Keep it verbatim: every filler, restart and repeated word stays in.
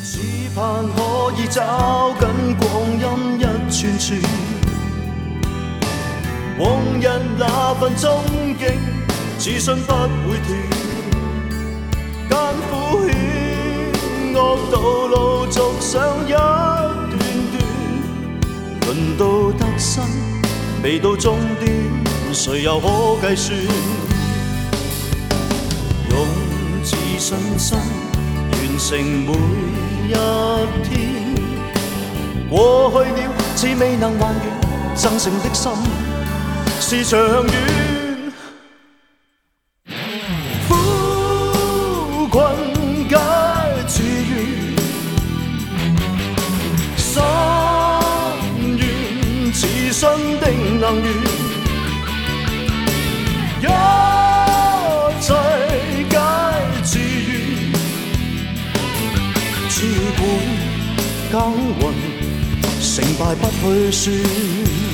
只盼可以找緊光陰一串串，往日那份憧憬，自信不會斷。艱苦險惡道路續上一段段，輪到得失，未到終點，誰又可計算？用自信心完成每一天，過去了似未能還原，真誠的心是長遠。苦困皆自願，心願自信的能源，一切皆自願，只管耕耘，成敗不去算。